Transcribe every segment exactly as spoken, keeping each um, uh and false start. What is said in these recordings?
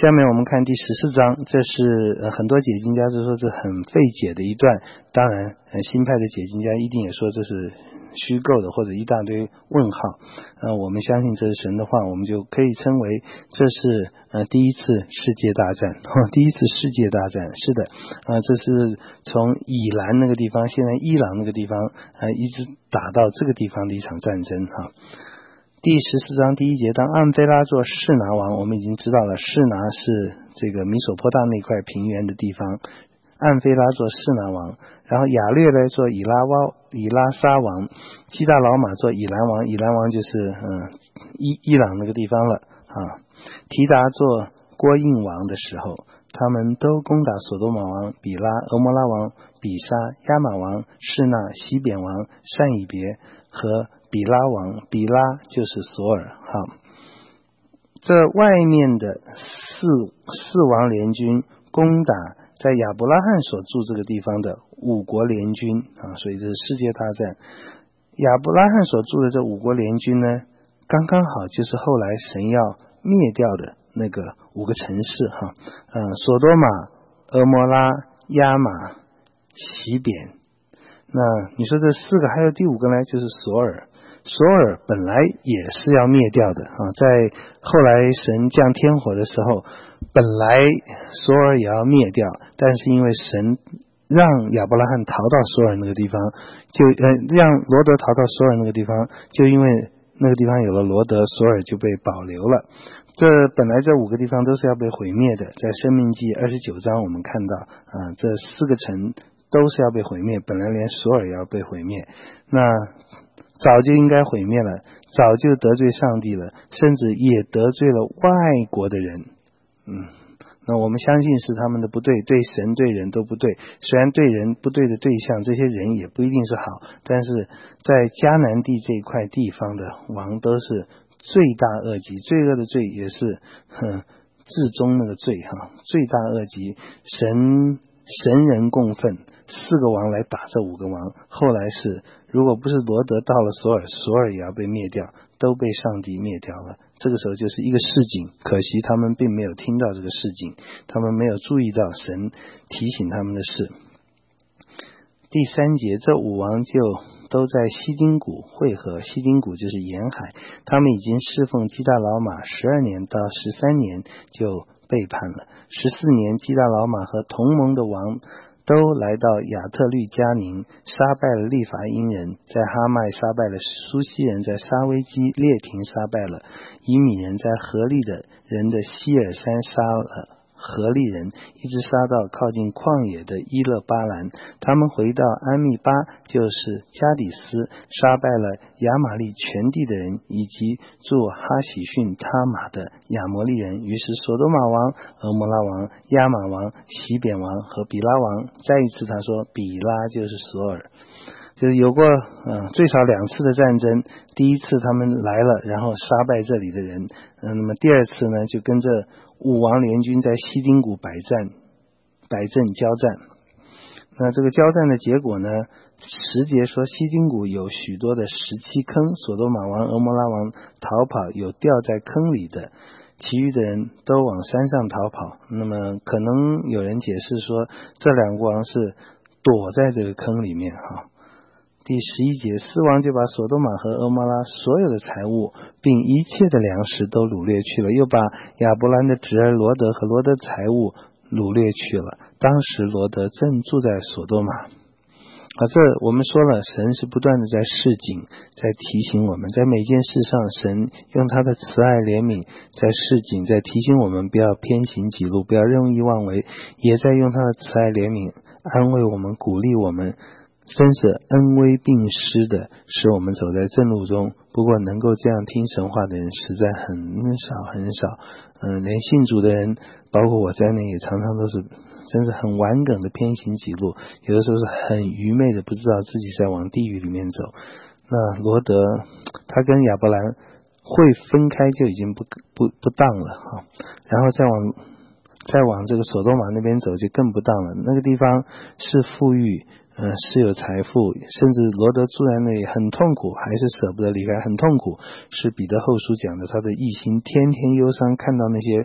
下面我们看第十四章，这是、呃、很多解经家就说这很费解的一段，当然、呃、新派的解经家一定也说这是虚构的或者一大堆问号。呃，我们相信这是神的话，我们就可以称为这是呃第一次世界大战、哦、第一次世界大战，是的，呃，这是从以兰那个地方，现在伊朗那个地方呃一直打到这个地方的一场战争哈。第十四章第一节，当暗菲拉做示拿王，我们已经知道了，示拿是这个米索坡大那块平原的地方，暗菲拉做示拿王，然后亚略来做以拉瓦以拉沙王，基大老马做以兰王，以兰王就是嗯伊伊朗那个地方了啊。提达做郭印王的时候，他们都攻打索多玛王、比拉、俄摩拉王、比沙、亚玛王、示那、西扁王、善以别和比拉王，比拉就是索尔哈。这外面的四四王联军攻打在亚伯拉罕所住这个地方的五国联军啊，所以这是世界大战。亚伯拉罕所住的这五国联军呢，刚刚好就是后来神要灭掉的那个五个城市哈，嗯，索多玛、俄摩拉、亚玛、西扁。那你说这四个还有第五个呢，就是索尔。索尔本来也是要灭掉的啊，在后来神降天火的时候，本来索尔也要灭掉，但是因为神让亚伯拉罕逃到索尔那个地方，就呃让罗德逃到索尔那个地方，就因为那个地方有了罗德，索尔就被保留了。这本来这五个地方都是要被毁灭的，在申命记二十九章我们看到啊，这四个城都是要被毁灭，本来连索尔也要被毁灭，那早就应该毁灭了，早就得罪上帝了，甚至也得罪了外国的人。嗯，那我们相信是他们的不对，对神对人都不对，虽然对人不对的对象这些人也不一定是好，但是在迦南地这一块地方的王都是罪大恶极，罪恶的罪也是哼至终那个罪哈，罪大恶极，神神人共愤，四个王来打这五个王，后来是如果不是罗德到了索尔，索尔也要被灭掉，都被上帝灭掉了。这个时候就是一个示警，可惜他们并没有听到这个示警，他们没有注意到神提醒他们的事。第三节，这五王就都在西丁谷会合，西丁谷就是沿海，他们已经侍奉基大老马十二年到十三年就背叛了。十四年，基大老马和同盟的王都来到亚特律加宁，杀败了利法因人，在哈麦杀败了苏西人，在沙威基列廷杀败了以米人，在何利的人的希尔山杀了何利人，一直杀到靠近旷野的伊勒巴兰。他们回到安密巴，就是加底斯，杀败了亚玛利全地的人，以及住哈喜逊他玛的亚摩利人。于是索多玛王、俄摩拉王、亚玛王、西扁王和比拉王，再一次他说比拉就是索尔，就是有过嗯最少两次的战争。第一次他们来了，然后杀败这里的人，嗯，那么第二次呢，就跟着五王联军在西丁谷摆战摆阵交战。那这个交战的结果呢，十节说西丁谷有许多的石漆坑，索多玛王、俄摩拉王逃跑，有掉在坑里的，其余的人都往山上逃跑。那么可能有人解释说，这两个王是躲在这个坑里面哈。第十一节，四王就把索多玛和俄摩拉所有的财物并一切的粮食都掳掠去了，又把亚伯兰的侄儿罗德和罗德财物掳掠去了。当时罗德正住在索多玛。啊，这我们说了，神是不断的在示警，在提醒我们，在每件事上神用他的慈爱怜悯在示警，在提醒我们不要偏行己路，不要任意妄为，也在用他的慈爱怜悯安慰我们，鼓励我们，真是恩威并施的使我们走在正路中。不过能够这样听神话的人实在很少很少，嗯，连信主的人包括我在内也常常都是真是很顽梗的偏行己路，有的时候是很愚昧的不知道自己在往地狱里面走。那罗德他跟亚伯兰会分开就已经不不不当了哈，然后再往再往这个索多玛那边走就更不当了。那个地方是富裕，嗯、呃，是有财富，甚至罗德住在那里很痛苦，还是舍不得离开，很痛苦。是彼得后书讲的，他的一心天天忧伤，看到那些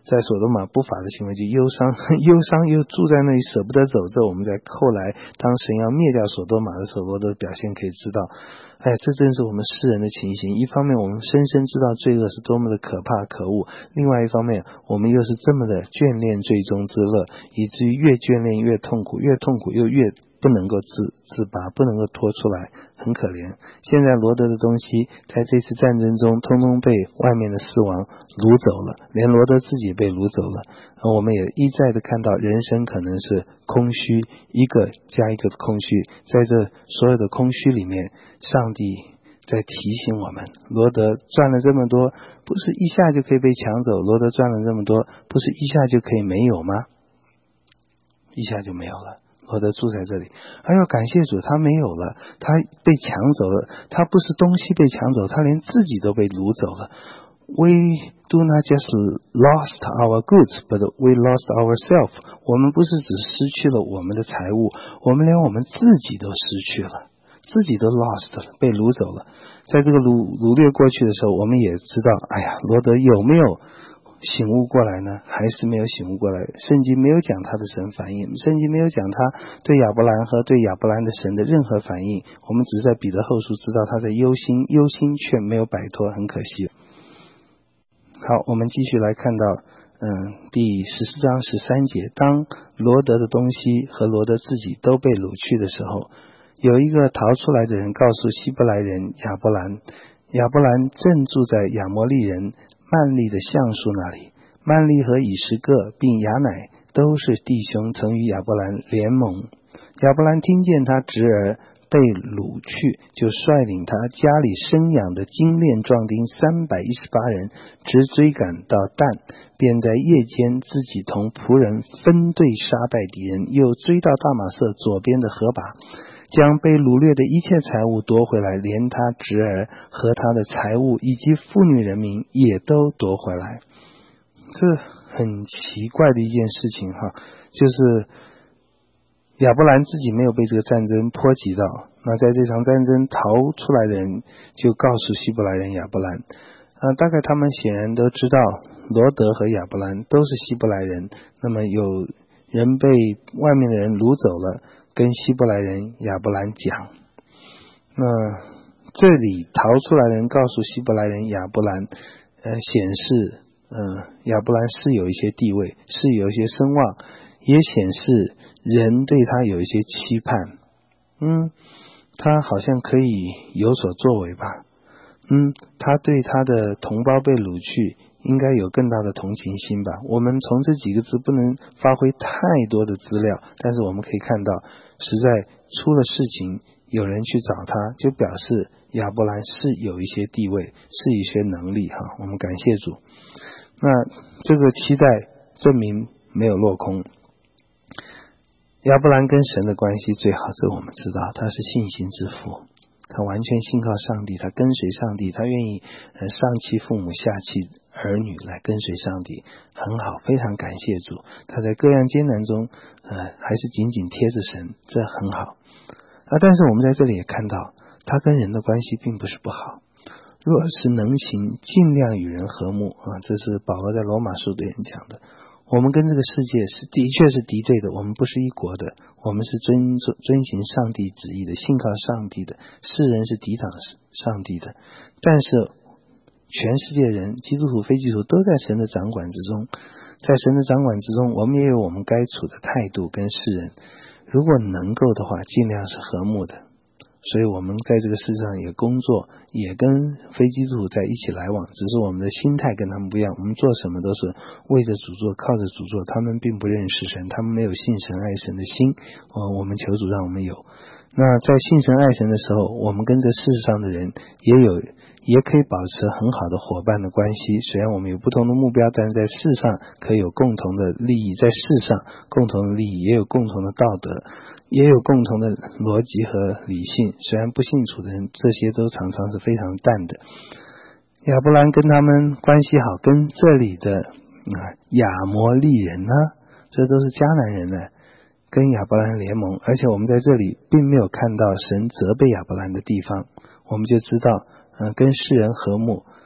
在所多玛不法的行为，就忧伤忧伤又住在那里舍不得走。这我们在后来当神要灭掉所多玛的时候，罗德的表现可以知道，哎，这正是我们世人的情形。一方面我们深深知道罪恶是多么的可怕可恶，另外一方面我们又是这么的眷恋最终之乐，以至于越眷恋越痛苦，越痛苦又越不能够自自拔，不能够脱出来，很可怜。现在罗德的东西在这次战争中通通被外面的四王掳走了，连罗德自己被掳走了。我们也一再的看到人生可能是空虚，一个加一个的空虚，在这所有的空虚里面，上帝在提醒我们，罗德赚了这么多，不是一下就可以被抢走，罗德赚了这么多，不是一下就可以没有吗？一下就没有了。罗德住在这里，还要感谢主，他没有了，他被抢走了，他不是东西被抢走，他连自己都被掳走了。We do not just lost our goods, but we lost ourselves. 我们不是只失去了我们的财物，我们连我们自己都失去了，自己都 lost 了，被掳走了。在这个掳掳掠过去的时候，我们也知道，哎呀，罗德有没有醒悟过来呢？还是没有醒悟过来。圣经没有讲他的神反应，圣经没有讲他对亚伯兰和对亚伯兰的神的任何反应，我们只是在彼得后书知道他在忧心，忧心却没有摆脱，很可惜。好，我们继续来看到嗯，第十四章十三节，当罗德的东西和罗德自己都被掳去的时候，有一个逃出来的人告诉希伯来人亚伯兰，亚伯兰正住在亚摩利人曼利的橡树那里，曼利和以实各并亚乃都是弟兄，曾与亚伯兰联盟。亚伯兰听见他侄儿被掳去，就率领他家里生养的精炼壮丁三百一十八人，直追赶到但，便在夜间自己同仆人分队杀败敌人，又追到大马色左边的河拔，将被掳掠的一切财物夺回来，连他侄儿和他的财物以及妇女人民也都夺回来。这很奇怪的一件事情哈，就是亚伯兰自己没有被这个战争波及到，那在这场战争逃出来的人就告诉希伯来人亚伯兰，啊，大概他们显然都知道罗德和亚伯兰都是希伯来人，那么有人被外面的人掳走了，跟希伯来人亚伯兰讲，那这里逃出来的人告诉希伯来人亚伯兰，呃，显示呃，亚伯兰是有一些地位，是有一些声望，也显示人对他有一些期盼，嗯，他好像可以有所作为吧，嗯，他对他的同胞被掳去应该有更大的同情心吧。我们从这几个字不能发挥太多的资料，但是我们可以看到实在出了事情有人去找他，就表示亚伯兰是有一些地位，是一些能力哈。我们感谢主。那这个期待证明没有落空。亚伯兰跟神的关系最好，这我们知道，他是信心之父，他完全信靠上帝，他跟随上帝，他愿意呃上弃父母下弃儿女来跟随上帝，很好，非常感谢主。他在各样艰难中呃还是紧紧贴着神，这很好啊。但是我们在这里也看到他跟人的关系并不是不好，若是能行，尽量与人和睦啊，这是保罗在罗马书对人讲的。我们跟这个世界是的确是敌对的，我们不是一国的，我们是遵遵行上帝旨意的，信靠上帝的，世人是抵挡上帝的。但是全世界人，基督徒非基督徒都在神的掌管之中，在神的掌管之中，我们也有我们该处的态度跟世人，如果能够的话，尽量是和睦的。所以我们在这个世上也工作，也跟非基督徒在一起来往，只是我们的心态跟他们不一样，我们做什么都是为着主做，靠着主做，他们并不认识神，他们没有信神爱神的心，呃、我们求主让我们有。那在信神爱神的时候，我们跟这世上的人也有也可以保持很好的伙伴的关系，虽然我们有不同的目标，但是在世上可以有共同的利益，在世上共同的利益，也有共同的道德，也有共同的逻辑和理性，虽然不信主的人这些都常常是非常淡的。亚伯兰跟他们关系好，跟这里的、嗯、亚摩利人呢，这都是迦南人呢，跟亚伯兰联盟，而且我们在这里并没有看到神责备亚伯兰的地方，我们就知道、呃、跟世人和睦，而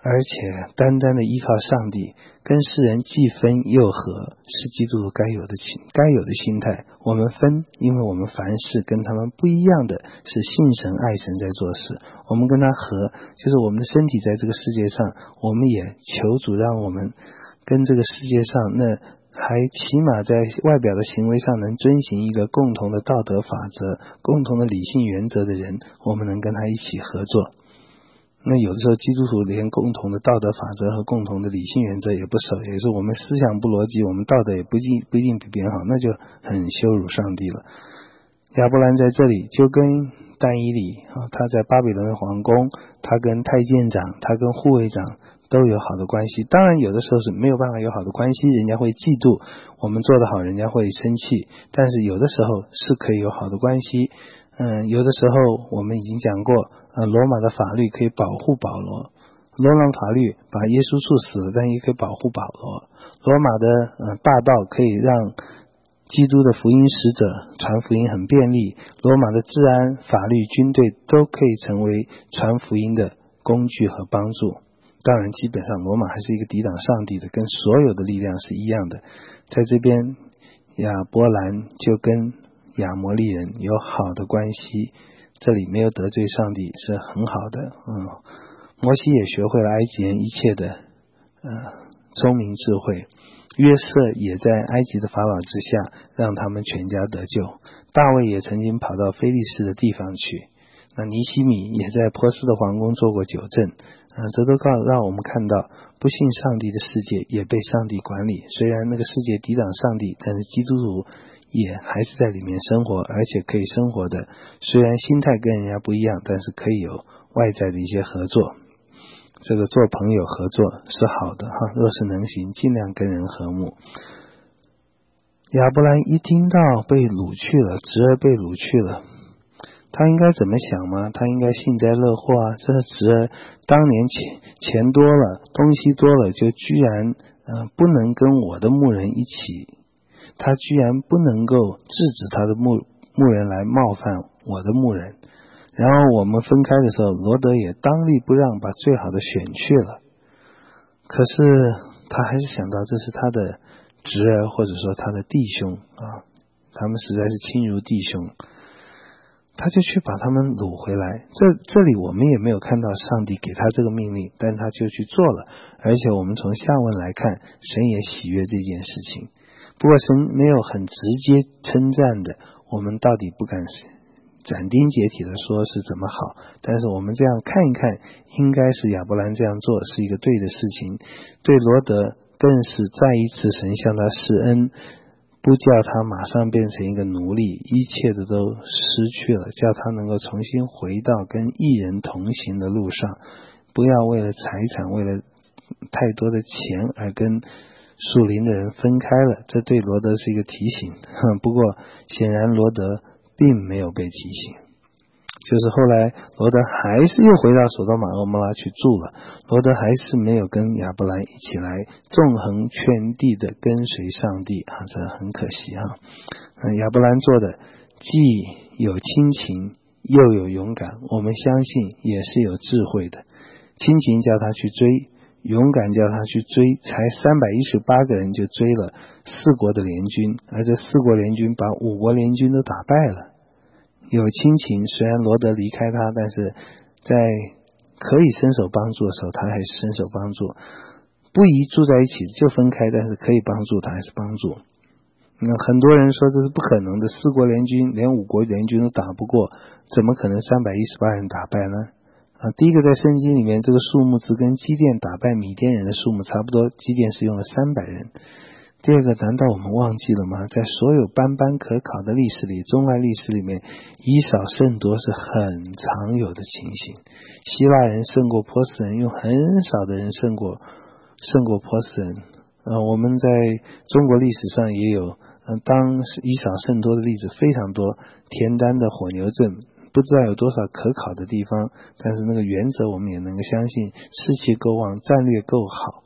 而且单单的依靠上帝，跟世人既分又合，是基督徒该有的心该有的心态。我们分，因为我们凡事跟他们不一样的是信神爱神在做事。我们跟他合，就是我们的身体在这个世界上，我们也求主让我们跟这个世界上那还起码在外表的行为上能遵循一个共同的道德法则、共同的理性原则的人，我们能跟他一起合作。那有的时候基督徒连共同的道德法则和共同的理性原则也不守，也是我们思想不逻辑，我们道德也不一定不一定比别人好，那就很羞辱上帝了。亚伯兰在这里就跟但以理啊，他在巴比伦的皇宫，他跟太监长，他跟护卫长都有好的关系。当然有的时候是没有办法有好的关系，人家会嫉妒，我们做得好人家会生气，但是有的时候是可以有好的关系。嗯，有的时候我们已经讲过，呃，罗马的法律可以保护保罗，罗马法律把耶稣处死了，但也可以保护保罗。罗马的呃大道可以让基督的福音使者传福音很便利，罗马的治安、法律、军队都可以成为传福音的工具和帮助。当然基本上罗马还是一个抵挡上帝的，跟所有的力量是一样的。在这边亚伯兰就跟亚摩利人有好的关系，这里没有得罪上帝是很好的。嗯，摩西也学会了埃及人一切的呃聪明智慧，约瑟也在埃及的法老之下让他们全家得救，大卫也曾经跑到非利士的地方去，那尼希米也在波斯的皇宫做过九正，呃，这都告让我们看到不信上帝的世界也被上帝管理，虽然那个世界抵挡上帝，但是基督徒也还是在里面生活，而且可以生活的，虽然心态跟人家不一样，但是可以有外在的一些合作。这个做朋友合作是好的哈，若是能行，尽量跟人和睦。亚伯兰一听到被掳去了，侄儿被掳去了，他应该怎么想吗？他应该幸灾乐祸啊！这侄儿当年钱钱多了，东西多了，就居然呃不能跟我的牧人一起，他居然不能够制止他的牧牧人来冒犯我的牧人。然后我们分开的时候，罗德也当立不让，把最好的选去了。可是他还是想到这是他的侄儿，或者说他的弟兄啊，他们实在是亲如弟兄，他就去把他们掳回来。这这里我们也没有看到上帝给他这个命令，但他就去做了。而且我们从下文来看，神也喜悦这件事情。不过神没有很直接称赞的，我们到底不敢斩钉截铁的说是怎么好，但是我们这样看一看，应该是亚伯兰这样做是一个对的事情。对罗德更是再一次神向他施恩，不叫他马上变成一个奴隶，一切的都失去了，叫他能够重新回到跟义人同行的路上，不要为了财产，为了太多的钱而跟属灵的人分开了。这对罗德是一个提醒，不过显然罗德并没有被提醒，就是后来罗德还是又回到索多玛蛾摩拉去住了，罗德还是没有跟亚伯兰一起来纵横全地的跟随上帝啊，这很可惜啊。嗯，亚伯兰做的既有亲情又有勇敢，我们相信也是有智慧的。亲情叫他去追，勇敢叫他去追，才三百一十八个人就追了四国的联军，而这四国联军把五国联军都打败了。有亲情，虽然罗德离开他，但是在可以伸手帮助的时候，他还是伸手帮助。不宜住在一起就分开，但是可以帮助他还是帮助。那很多人说这是不可能的，四国联军连五国联军都打不过，怎么可能三百一十八人打败呢？啊，第一个在圣经里面这个数目字跟基甸打败米甸人的数目差不多，基甸是用了三百人。第二个，难道我们忘记了吗？在所有斑斑可考的历史里，中外历史里面，以少胜多是很常有的情形。希腊人胜过波斯人，用很少的人胜过胜过波斯人。呃，我们在中国历史上也有，呃，当以少胜多的例子非常多。田单的火牛阵，不知道有多少可考的地方，但是那个原则我们也能够相信，士气够旺，战略够好。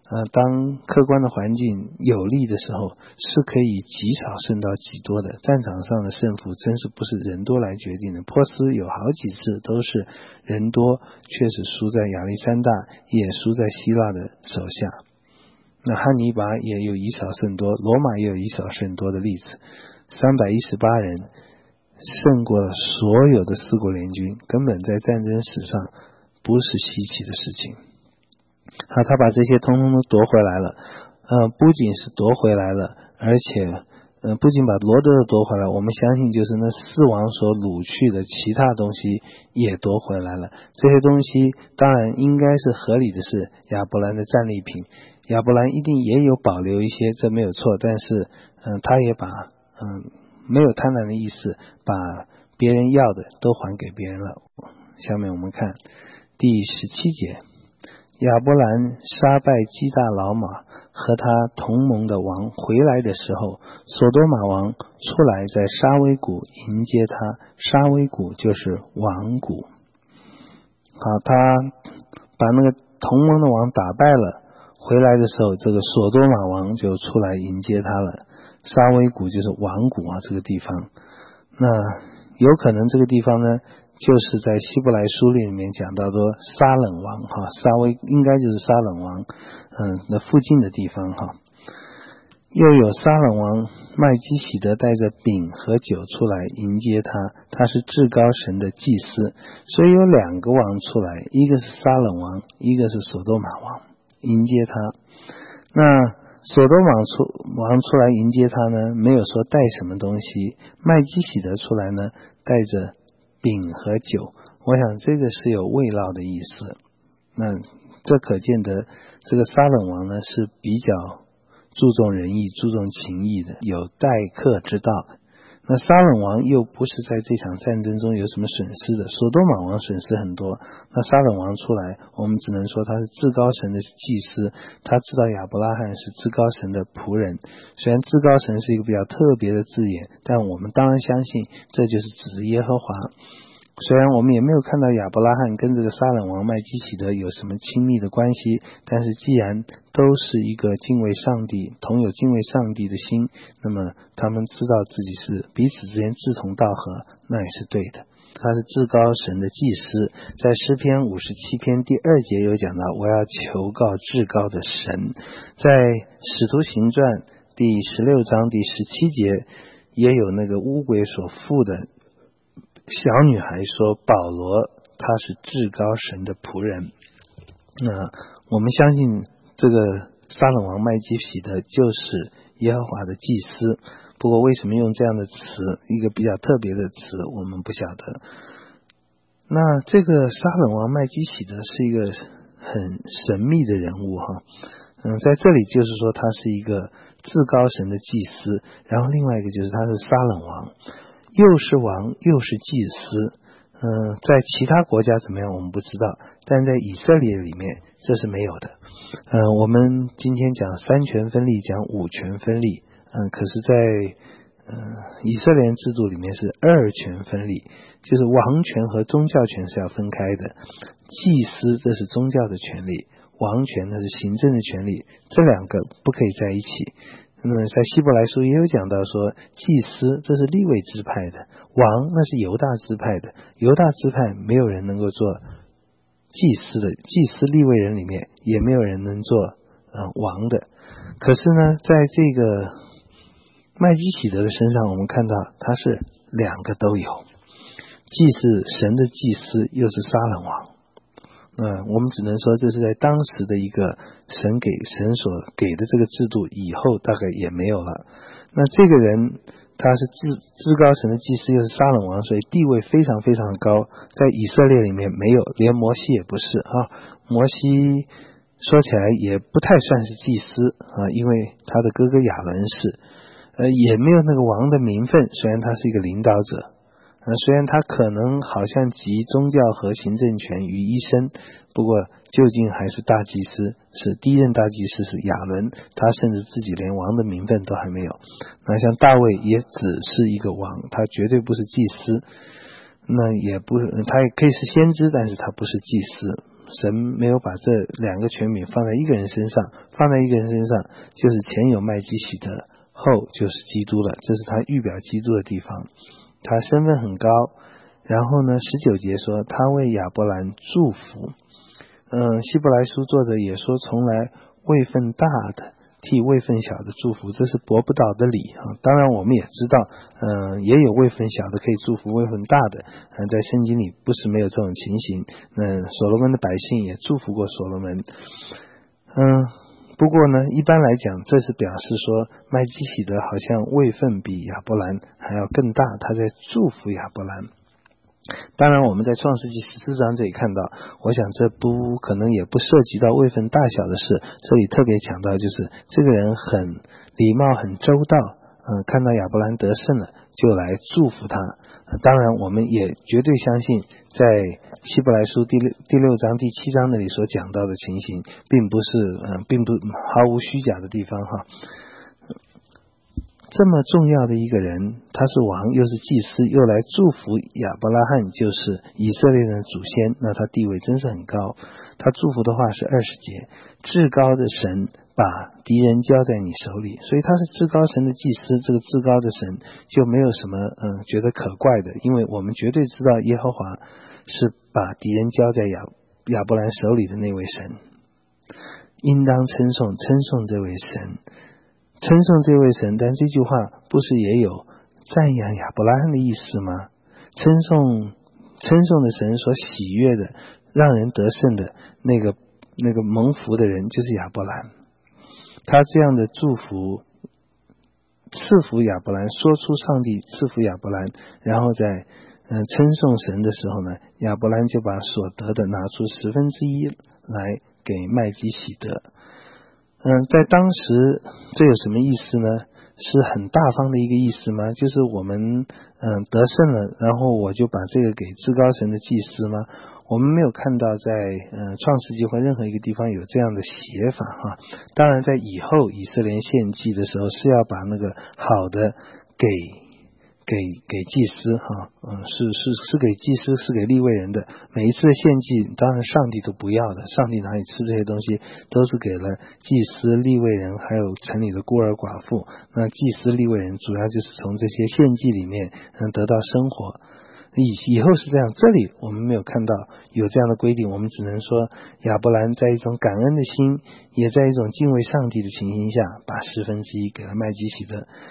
呃，当客观的环境有利的时候，是可以极少胜到极多的。战场上的胜负真是不是人多来决定的。波斯有好几次都是人多，确实输在亚历山大，也输在希腊的手下。那汉尼拔也有以少胜多，罗马也有以少胜多的例子。三百一十八人胜过了所有的四国联军，根本在战争史上不是稀奇的事情。好，他把这些通通都夺回来了，呃，不仅是夺回来了，而且，呃，不仅把罗德的夺回来，我们相信就是那四王所掳去的其他东西也夺回来了。这些东西当然应该是合理的，是亚伯兰的战利品，亚伯兰一定也有保留一些，这没有错。但是，嗯、呃，他也把，嗯、呃，没有贪婪的意思，把别人要的都还给别人了。下面我们看第十七节。亚伯兰杀败基大老马和他同盟的王回来的时候，索多玛王出来在沙威谷迎接他，沙威谷就是王谷。好，他把那个同盟的王打败了，回来的时候，这个索多玛王就出来迎接他了。沙威谷就是王谷啊，这个地方。那有可能这个地方呢，就是在希伯来书里面讲到说沙冷王哈，沙威应该就是沙冷王，嗯，那附近的地方哈。又有沙冷王麦基洗德带着饼和酒出来迎接他，他是至高神的祭司，所以有两个王出来，一个是沙冷王，一个是索多玛王迎接他。那索多玛出王出来迎接他呢，没有说带什么东西，麦基洗德出来呢，带着饼和酒，我想这个是有慰劳的意思。那这可见得这个沙冷王呢是比较注重仁义、注重情义的，有待客之道。那沙冷王又不是在这场战争中有什么损失的，索多玛王损失很多，那沙冷王出来，我们只能说他是至高神的祭司，他知道亚伯拉罕是至高神的仆人。虽然至高神是一个比较特别的字眼，但我们当然相信这就是指耶和华。虽然我们也没有看到亚伯拉罕跟这个沙冷王麦基洗德有什么亲密的关系，但是既然都是一个敬畏上帝，同有敬畏上帝的心，那么他们知道自己是彼此之间志同道合，那也是对的。他是至高神的祭司，在诗篇五十七篇第二节有讲到，我要求告至高的神。在使徒行传第十六章第十七节也有那个乌鬼所附的小女孩说，保罗他是至高神的仆人。那我们相信这个沙冷王麦基洗德就是耶和华的祭司，不过为什么用这样的词，一个比较特别的词，我们不晓得。那这个沙冷王麦基洗德是一个很神秘的人物哈，嗯，在这里就是说他是一个至高神的祭司，然后另外一个就是他是沙冷王，又是王又是祭司。嗯，在其他国家怎么样我们不知道，但在以色列里面这是没有的。嗯，我们今天讲三权分立，讲五权分立，嗯，可是在嗯以色列人制度里面是二权分立，就是王权和宗教权是要分开的。祭司这是宗教的权利，王权那是行政的权利，这两个不可以在一起。那么在希伯来书也有讲到说，祭司这是利未支派的，王那是犹大支派的，犹大支派没有人能够做祭司的，祭司利未人里面也没有人能做呃王的。可是呢，在这个麦基洗德的身上，我们看到他是两个都有，既是神的祭司，又是沙冷王。嗯，我们只能说这是在当时的一个神给神所给的这个制度，以后大概也没有了。那这个人他是至至高神的祭司，又是沙冷王，所以地位非常非常高，在以色列里面没有，连摩西也不是啊。摩西说起来也不太算是祭司啊，因为他的哥哥亚伦是，呃，也没有那个王的名分，虽然他是一个领导者。呃，虽然他可能好像集宗教和行政权于一身，不过究竟还是大祭司，是第一任大祭司是亚伦，他甚至自己连王的名分都还没有。那像大卫也只是一个王，他绝对不是祭司，那也不，他也可以是先知，但是他不是祭司。 神没有把这两个权柄放在一个人身上，放在一个人身上就是前有麦基洗德，后就是基督了，这是他预表基督的地方。他身份很高，然后呢十九节说他为亚伯兰祝福。嗯，希伯来书作者也说从来位分大的替位分小的祝福，这是驳不倒的理啊。当然我们也知道嗯，也有位分小的可以祝福位分大的，嗯，在圣经里不是没有这种情形。嗯，所罗门的百姓也祝福过所罗门。嗯，不过呢一般来讲这是表示说麦基洗德好像位分比亚伯兰还要更大，他在祝福亚伯兰。当然我们在创世纪十四章这里看到，我想这不可能也不涉及到位分大小的事，这里特别强调就是这个人很礼貌很周到，呃，看到亚伯兰得胜了就来祝福他。呃、当然我们也绝对相信在希伯来书第六第六章第七章那里所讲到的情形并不是呃，并不毫无虚假的地方哈。这么重要的一个人，他是王又是祭司，又来祝福亚伯拉罕，就是以色列人的祖先，那他地位真是很高。他祝福的话是二十节，至高的神把敌人交在你手里，所以他是至高神的祭司，这个至高的神就没有什么嗯觉得可怪的，因为我们绝对知道耶和华是把敌人交在亚亚伯兰手里的那位神，应当称颂称颂这位神，称颂这位神。但这句话不是也有赞扬亚伯拉罕的意思吗？称颂称颂的神所喜悦的让人得胜的那个那个蒙福的人就是亚伯兰，他这样的祝福赐福亚伯兰，说出上帝赐福亚伯兰，然后在嗯、呃、称颂神的时候呢，亚伯兰就把所得的拿出十分之一来给麦基洗德。嗯，在当时这有什么意思呢？是很大方的一个意思吗？就是我们嗯得胜了，然后我就把这个给至高神的祭司吗？我们没有看到在呃创世纪或任何一个地方有这样的写法哈。当然在以后以色列献祭的时候是要把那个好的给给给祭司哈，嗯，是是是给祭司，是给利未人的。每一次的献祭，当然上帝都不要的，上帝哪里吃这些东西，都是给了祭司、利未人，还有城里的孤儿寡妇。那祭司、利未人主要就是从这些献祭里面嗯得到生活。以以后是这样，这里我们没有看到有这样的规定，我们只能说亚伯兰在一种感恩的心，也在一种敬畏上帝的情形下，把十分之一给了麦基洗德。